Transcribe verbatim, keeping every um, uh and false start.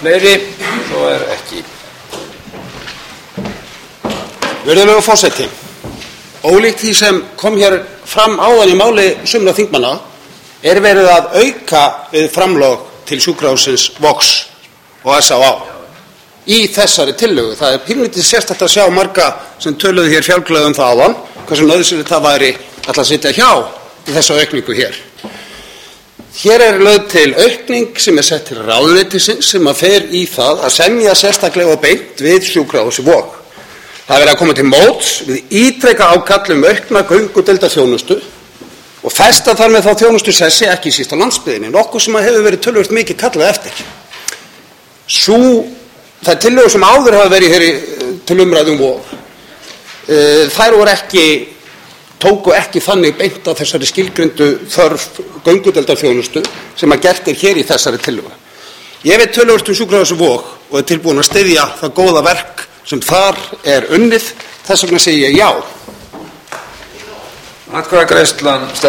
Fleiri, svo er ekki. Virðulegur forseti, ólíkt því sem kom hér fram áðan í máli sumra þingmanna er verið að auka við framlög til sjúkrahússins Vogs og S á á í þessari tillögu. Það er pínlítið sérstakt að sjá marga sem töluðu hér fjálglega um það áðan, hversu nauðsynlegt það væri að sitja hjá í þessu aukningu hér. Hér er lögð til aukning sem er sett til ráðuneytisins sem að fer í það að semja sérstaklega og beint við sjúkrahúsið Vog. Það er verið að koma til móts við ítreka ákall um aukna göngudeildarþjónustu og festa þar með þá þjónustu sessi ekki síst á landsbyggðinni, nokkuð sem hefur verið töluvert mikið kallað eftir. Sú, það er tillögur sem áður hafa verið hér í, til umræðum Vog. Þær voru ekki, tóku ekki þannig beint á þessari skilgreindu þörf göngudeildarþjónustu sem að gert er hér í þessari tillögu. Ég veit töluvert um sjúkrahúsið Vog og er tilbúin að styðja það góða verk sem þar er unnið, þess vegna segi ég já. Atkvæðagreiðslan